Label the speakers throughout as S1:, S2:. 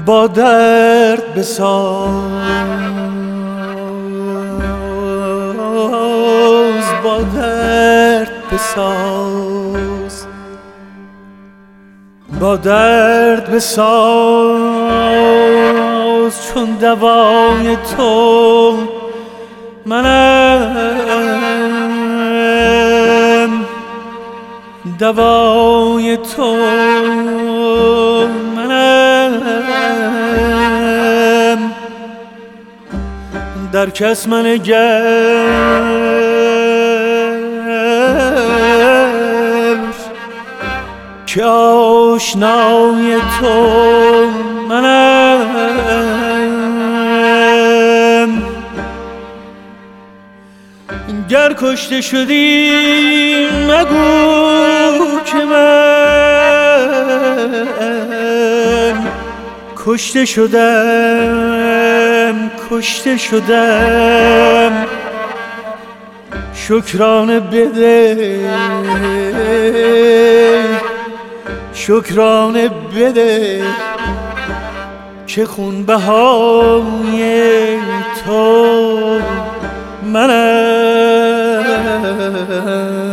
S1: با درد بساز، با درد بساز، با درد بساز، چون دوای تو منم، دوای تو منم، در کس منگر که آشنای تو منم. گر کشته شدی مگو که من کشته شدم، کشته شدم. شکرانه بده، شکرانه بده که خونبهای تو منم.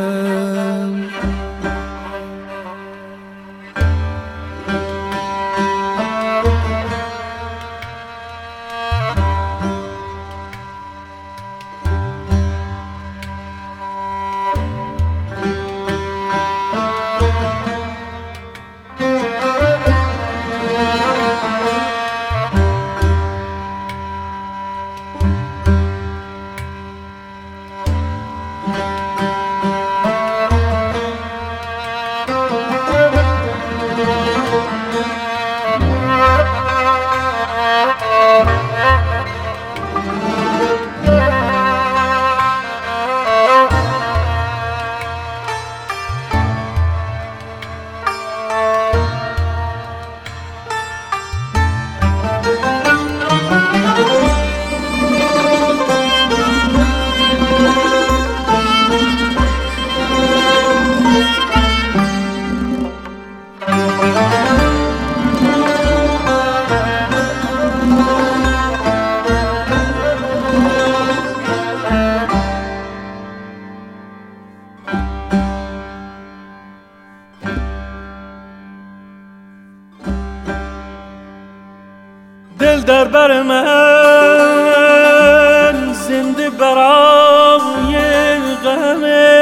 S1: دل در بر من زنده برای غم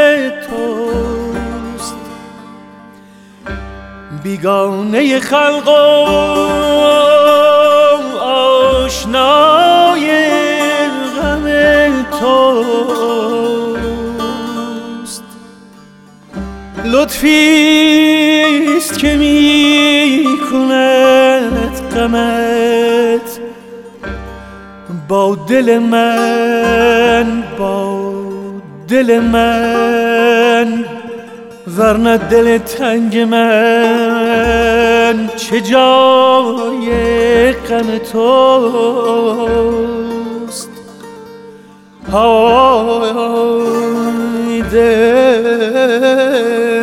S1: توست، بیگانه خلق و آشنای غم توست. لطفیست که می کند غمت با دل من، با دل من، ورنه دل تنگ من چه جای غم توست. های دل،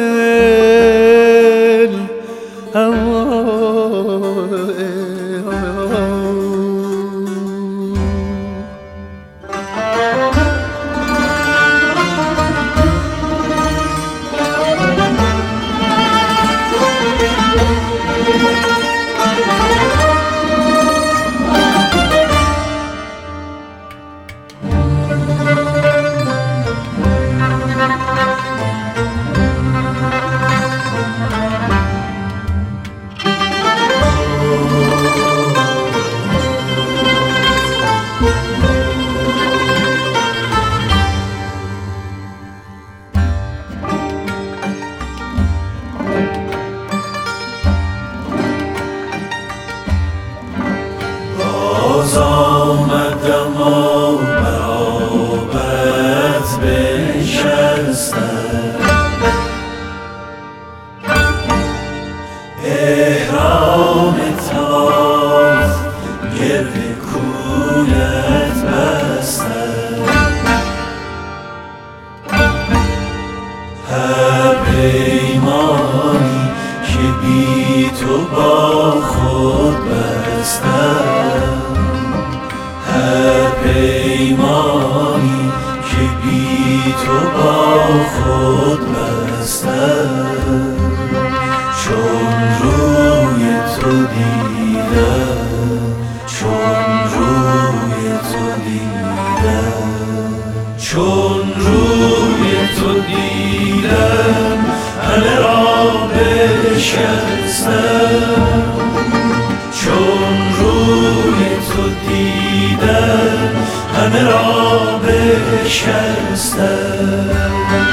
S1: بستم، هر پیمانی که بی تو با خود بستم، چون روی تو دیدم، چون روی تو دیدم، چون روی تو دیدم همه را بشکستم، چون روی تو دیدم همه را بشکستم.